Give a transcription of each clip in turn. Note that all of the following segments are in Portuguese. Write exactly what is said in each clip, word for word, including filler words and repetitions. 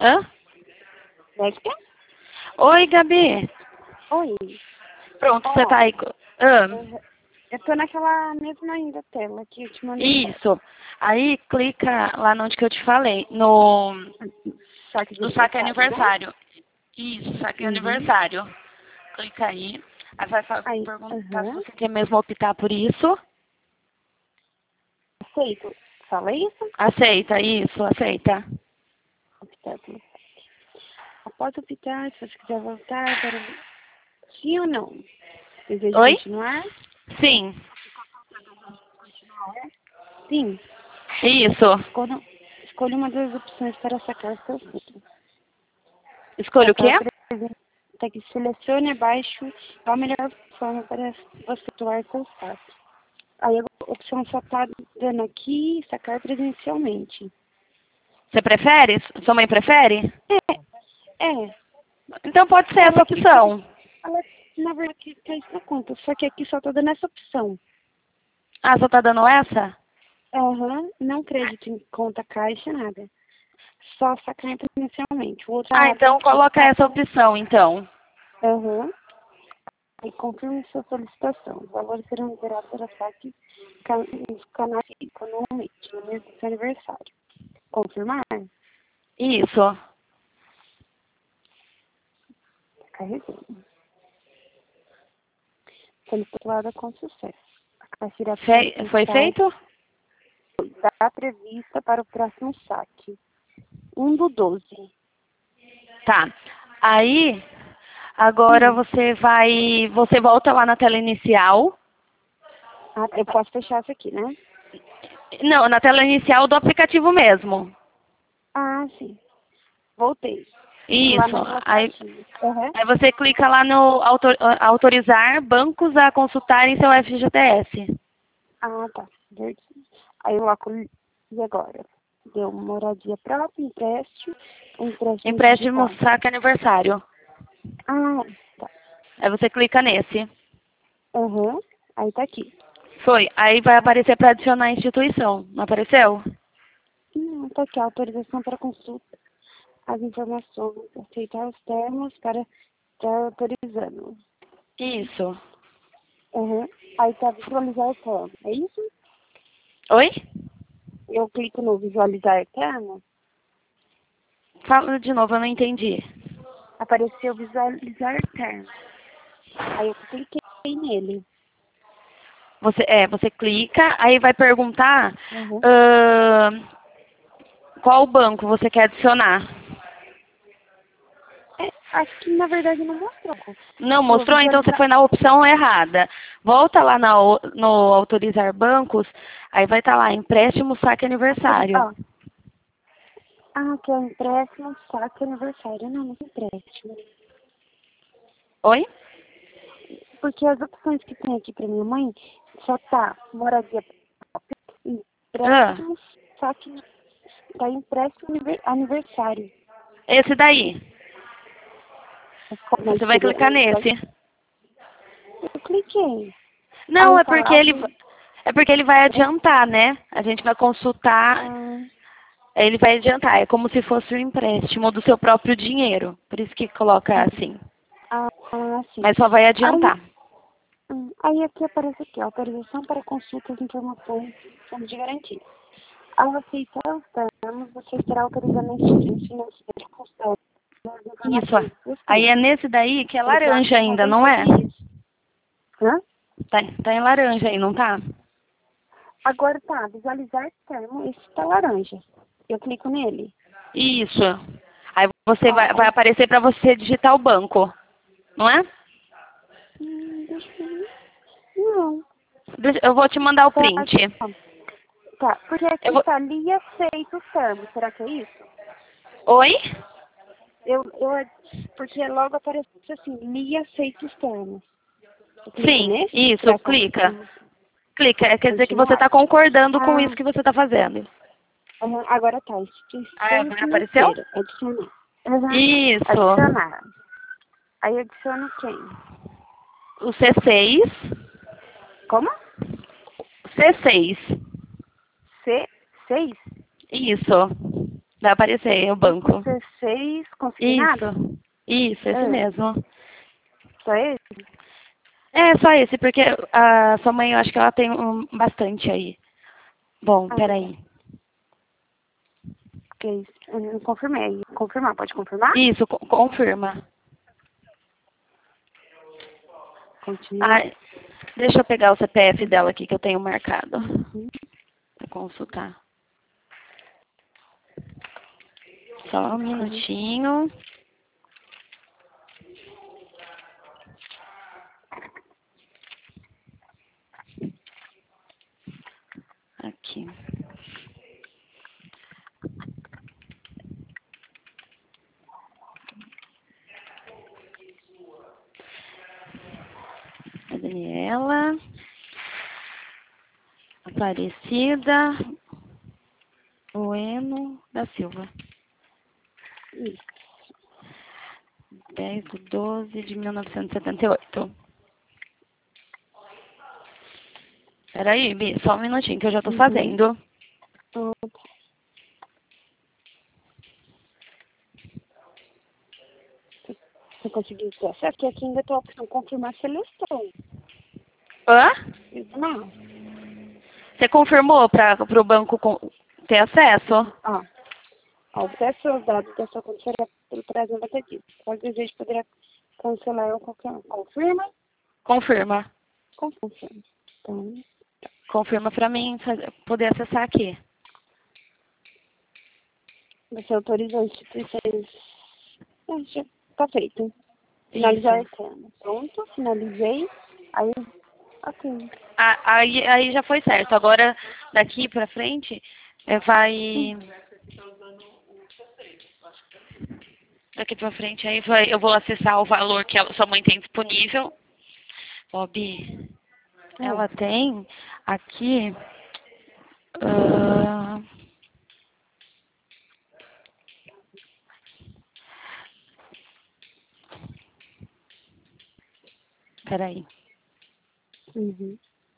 Hã? Dexter? Oi, Gabi. Oi. Pronto, você Ó, tá aí. co- Hã? eu, eu tô naquela mesma ainda tela que eu te mandei foto. Isso. Aí clica lá onde que eu te falei, no, Saque de no saque aniversário, né? aniversário. Isso, saque Uhum. aniversário. Clica aí. Aí vai fa- Aí, perguntar se aham. você quer mesmo optar por isso. Aceito. Fala isso? Aceita, isso, aceita. Optar pelo saque. Após optar, se você quiser voltar para... Sim ou não? Deseja Oi? continuar? Sim. Sim. Isso. Escolha, escolha uma das opções para sacar seu filho. Escolha o quê? Sacar presente. Que selecione abaixo a melhor forma para você atuar seu saque. Aí a opção só está dando aqui sacar presencialmente. Você prefere? Sua mãe prefere? É, é. Então pode ser essa Ela que faz, opção. ela, na verdade, que faz na conta. Só que aqui só está dando essa opção. Ah, só tá dando essa? Aham, não crédito em conta caixa, nada. Só sacar presencialmente. O outro Ah, tá então coloca optar. essa opção, então. Aham. E confirme sua solicitação. Os valores serão liberados para saque ca- nos canais economicamente, no mês do seu aniversário. Confirmar? Isso. Carregando. Calculada com sucesso. A caixa irá Fe- Foi processar feito? data prevista para o próximo saque. um do doze. Tá. Aí, agora Hum. você vai. Você volta lá na tela inicial. Ah, eu posso fechar isso aqui, né? Não, na tela inicial do aplicativo mesmo. Ah, sim. Voltei. Lá Isso. naquela Aí, caixinha. Aham. aí você clica lá no autor- autorizar bancos a consultarem seu F G T S. Ah, tá. Verdade. Aí eu coloco, e agora? Deu moradia própria, empréstimo, empréstimo Empréstimo digital. saque aniversário. Ah, tá. Aí você clica nesse. Aham. Aí tá aqui. Foi. Aí vai aparecer para adicionar a instituição. Não apareceu? Não, tá aqui. Autorização para consulta. As informações. Aceitar os termos para estar autorizando. Isso. Aham. Aí tá visualizar termo. É isso? Oi? Eu clico no visualizar termo. Fala de novo, eu não entendi. Apareceu visualizar termo. Aí eu cliquei nele. Você, é, você clica, aí vai perguntar Uhum. ahn, qual banco você quer adicionar. É, aqui na verdade não mostrou. Não Eu mostrou? Então você visualizar. foi na opção errada. Volta lá na o- no autorizar bancos, aí vai estar lá, empréstimo, saque aniversário. Ó. Ah, que é empréstimo, saque aniversário. Não, não é empréstimo. Oi? Porque as opções que tem aqui pra minha mãe só tá moradia própria, Ah, empréstimo, saque, tá empréstimo aniver- aniversário. esse daí. Mas Você vai seria clicar o nesse. empréstimo. Eu cliquei. Não, Aí é fala porque ele algo. é porque ele vai adiantar, né? A gente vai consultar, Ah, aí ele vai adiantar. É como se fosse um empréstimo do seu próprio dinheiro. Por isso que coloca assim. ah, ah, sim. Mas só vai Aí, adiantar. hum, aí aqui aparece aqui, autorização para consultas de informações fundos de garantia. Ao aceitar os termos, você estará autorizando a instituição financeira a consultar as Isso. Ó. informações dos Aí é clientes. nesse daí que é Ele vai laranja ainda, não convencer é? isso. Hã? Tá, tá em laranja aí, não tá? Agora tá, visualizar termo, esse tá laranja. Eu clico nele. Isso. Aí você Ó, vai, vai aí, aparecer para você digitar o banco, não é? hum, deixa eu ver. Não. Deixa- Eu vou te mandar o Tá, print. ó, tá, porque Eu aqui vou... tá ali aceito os termos. Será que é isso? Oi? Eu, eu, porque logo aparece assim, li aceito os termos. Eu clico Sim, nesse isso, para clica. confirmar. Clica, é, quer dizer que você Continuar? está concordando com Ah, isso que você está fazendo. uhum, agora tá, Ah, instituição agora apareceu? financeira. Adicionar. Uhum. Isso. Adicionar. Aí adiciono quem? O C seis. Como? C seis. C seis? Isso. Vai aparecer o banco. dezesseis consignado? Isso. Isso, esse Ah. mesmo. Só esse? É, só esse, porque a sua mãe, eu acho que ela tem um, bastante aí. Bom, Ah, peraí. tá. Ok, eu não confirmei. Confirmar, pode confirmar? Isso, co- confirma. Continua. Ah, deixa eu pegar o C P F dela aqui que eu tenho marcado. Uhum. Pra consultar. Só um minutinho. Aqui. A Daniela. Aparecida. Bueno da Silva. Isso. dez de doze de mil novecentos e setenta e oito. Peraí, Bi, só um minutinho que eu já tô Uhum. fazendo. Ah, você conseguiu ter acesso? Porque aqui ainda tem a opção confirmar seleção. Hã? Não. Você confirmou para o banco com- ter acesso? Ó. Ao acesso aos dados da sua conta será pelo prazo negativo. Caso deseje, poderá cancelar ou qualquer um. Confirma? Confirma. Confirma. Então, Confirma para mim fazer- poder acessar aqui. você autorizou instituições. Ah, já tá feito. Finalizar o Isso. externo. Pronto, finalizei. Aí, ok. Ah, aí, aí já foi certo. Agora, daqui para frente, eh, vai... Daqui para frente, aí vai, eu vou acessar o valor que a sua mãe tem disponível. Ó, Bi, ela tem aqui... ah, peraí. Uhum.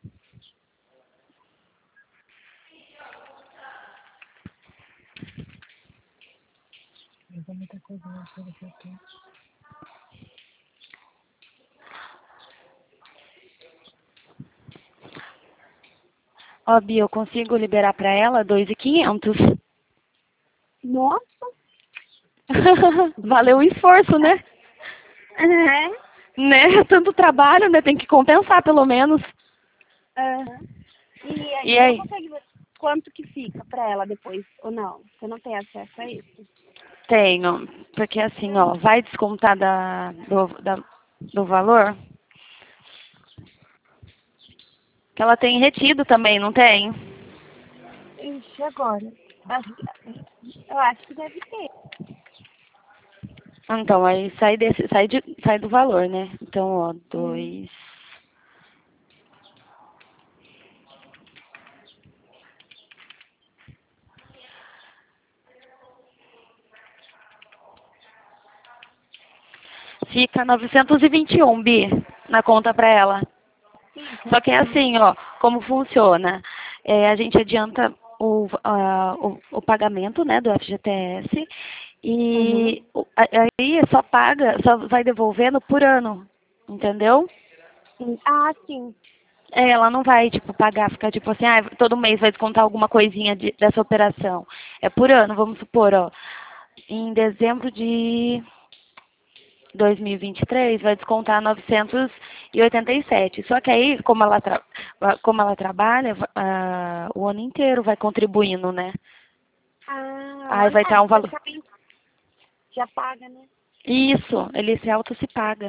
Ó, Bi, eu consigo liberar para ela dois mil e quinhentos. Nossa! Valeu o esforço, né? É. Né? Tanto trabalho, né? Tem que compensar, pelo menos. Aham. E aí, E você não aí? consegue ver quanto que fica pra ela depois, ou não? Você não tem acesso a isso? Tenho. Porque assim, ó, vai descontar da, do, da, do valor que ela tem retido também, não tem? Ixi, agora. Acho que, eu acho que deve ter. Então, aí sai, desse, sai, de, sai do valor, né? Então, ó, Hum. dois. Fica novecentos e vinte e um, Bi, na conta pra ela. Só que é assim, ó, como funciona? É, a gente adianta o, ah, o, o pagamento, né, do F G T S Uhum. e o- a- aí só paga, só vai devolvendo por ano, entendeu? Sim. Ah, sim. É, ela não vai, tipo, pagar, ficar tipo assim, ah, todo mês vai descontar alguma coisinha de- dessa operação. É por ano, vamos supor, ó, em dezembro de dois mil e vinte e três vai descontar novecentos e oitenta e sete. Só que aí, como ela, tra como ela trabalha, ah, o ano inteiro vai contribuindo, né? Aí Ah, vai ah, estar um valor. praticamente já paga, né? Isso, ele se auto se paga.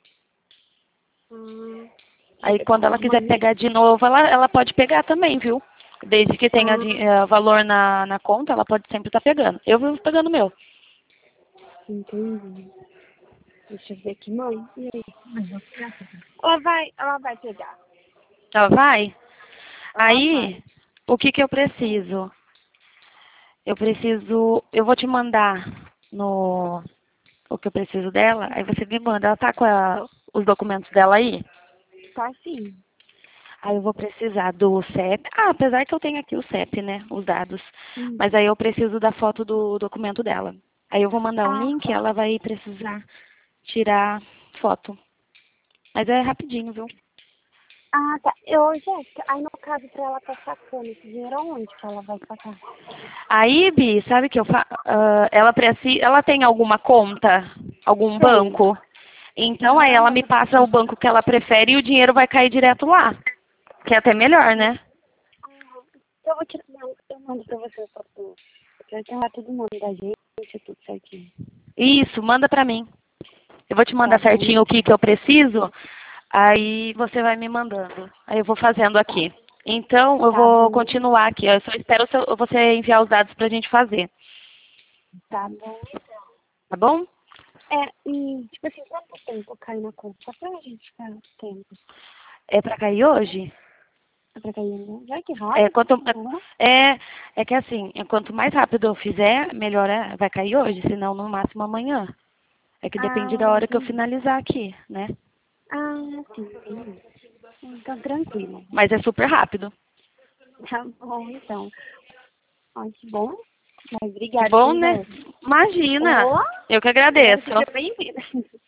Hum. Aí Então, quando ela de quiser maneira. pegar de novo, ela, ela pode pegar também, viu? Desde que tenha Ah, de- eh, valor na, na conta, ela pode sempre estar pegando. Eu vivo pegando o meu. entendi. Deixa eu ver aqui, mãe. E aí? Ela vai, ela vai pegar. Ela vai? Ela Aí, vai. o que que eu preciso? Eu preciso, eu vou te mandar no o que eu preciso dela, aí você me manda. Ela tá com a- os documentos dela aí? Tá sim. Aí eu vou precisar do C E P. Ah, apesar que eu tenho aqui o C E P, né? Os dados. Hum. Mas aí eu preciso da foto do documento dela. Aí eu vou mandar um Ah, link e ela vai precisar tirar foto. Mas é rapidinho, viu? ah, tá. Eu, Jéssica, aí no caso pra ela tá sacando esse dinheiro aonde que ela vai sacar? Aí, Bi, sabe que eu fa... ah, ela precisa, ela tem alguma conta, algum Tem. banco? Então aí ela me passa o banco que ela prefere e o dinheiro vai cair direto lá. Que é até melhor, né? Eu vou te eu eu mando pra você a foto. Eu tenho lá todo o nome da gente, tudo certinho. Isso, manda pra mim. Eu vou te Tá mandar bom, certinho o então. que, que eu preciso, aí você vai me mandando. Aí eu vou fazendo Tá, aqui. Então, eu tá vou bom, continuar aqui. Eu só espero o seu- você enviar os dados pra gente fazer. tá bom. Tá bom? É, e, tipo assim, quanto tempo cai na conta? Só pra gente ficar tempo. É pra cair hoje? É pra cair, né? Vai que É, rápido, quanto, né? é, é que assim, é quanto mais rápido eu fizer, melhor é, vai cair hoje, senão no máximo amanhã. É que depende Ah, da hora que eu entendi. finalizar aqui, né? Ah, sim, entendi. Então, tranquilo. Mas é super rápido. Tá bom, então. Ó, que bom. Mas Que obrigada, bom, viu, né? Jéssica? Imagina! Ô, Eu que né? agradeço. Seja bem-vinda.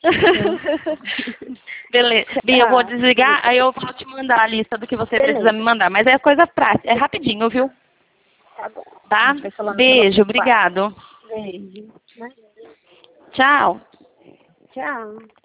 Beleza. Bia, eu vou Tchau. desligar, aí eu vou te mandar a lista do que você precisa Beleza. me mandar. Mas é coisa prática, é rapidinho, viu? Tá bom. A Tá? gente vai falando pelo Beijo, WhatsApp. obrigado. Beijo. Tchau. Tchau.